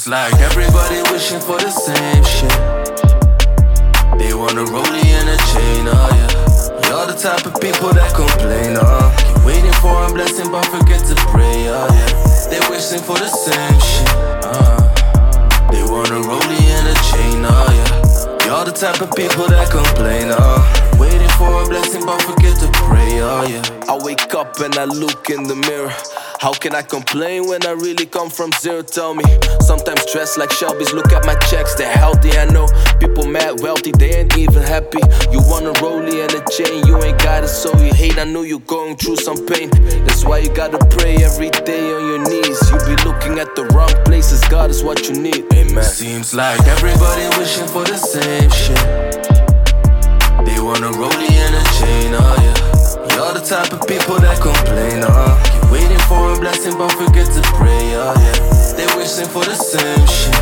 Seems like everybody wishing for the same shit. They want a rollie and a chain, oh yeah. You're the type of people that complain, oh. Keep waiting for a blessing but forget to pray, oh yeah. They wishing for the same shit, They want a rollie and a chain, oh yeah. You're the type of people that complain, oh. Waiting for a blessing but forget to pray, oh yeah. I wake up and I look in the mirror. How can I complain when I really come from zero? Tell me. Sometimes dressed like Shelby's, look at my checks, they're healthy. I know people mad wealthy, they ain't even happy. You want a rollie and a chain, you ain't got it, so you hate. I know you're going through some pain. That's why you gotta pray every day on your knees. You be looking at the wrong places, God is what you need. Amen. Seems like everybody wishing for the same shit. They want a rollie and a chain, oh yeah. You're the type of people that complain, oh. Keep waiting for a blessing but forget to pray, oh yeah. They wishing for the same shit,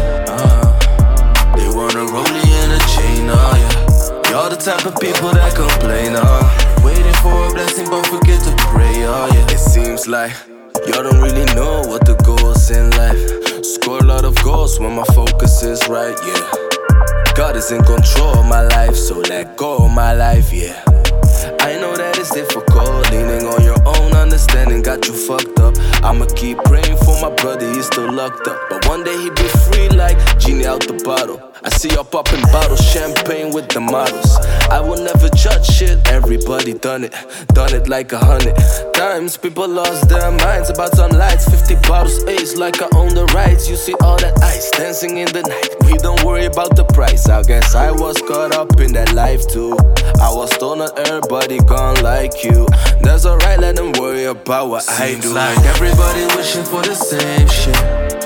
They want a rollie and a chain, oh yeah. You're the type of people that complain, oh. Waiting for a blessing but forget to pray, oh yeah. It seems like y'all don't really know what the goals in life. Score a lot of goals when my focus is right, yeah. God is in control of my life, so let go of my life, yeah. I know that it's difficult, leaning on your own understanding got you fucked up. I'ma keep praying for my brother, he's still locked up. But one day he be free like genie out the bottle. I see y'all popping bottles, champagne with the models. I will never judge shit, everybody done it like 100 times. People lost their minds about some lights, 50 bottles, ace like I own the rights. You see all that ice dancing in the night, we don't worry about the price. I guess I was caught up in that life too. I was told not everybody gone like you. That's alright, let them worry about what I do. Seems like everybody wishing for the same shit.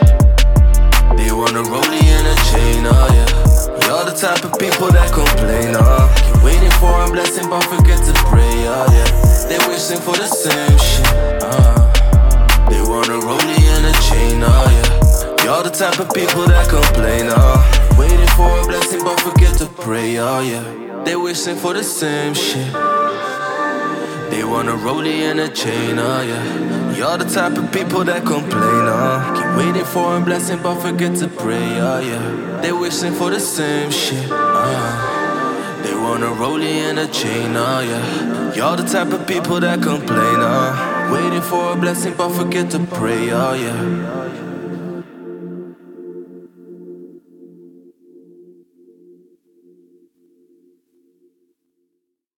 They want a rollie and a chain, oh yeah. You're the type of people that complain, oh. Keep waiting for a blessing but forget to pray, oh yeah. They wishing for the same shit, They want a rollie and a chain, oh yeah. You're the type of people that complain, oh. Waiting for a blessing but forget to pray, oh yeah. They wishing for the same shit. They want a rollie and a chain, oh yeah. You're the type of people that complain, oh. Keep waiting for a blessing but forget to pray, oh yeah. They wishing for the same shit, They want a rollie and a chain, oh yeah. You're the type of people that complain, oh. Waiting for a blessing but forget to pray, oh yeah.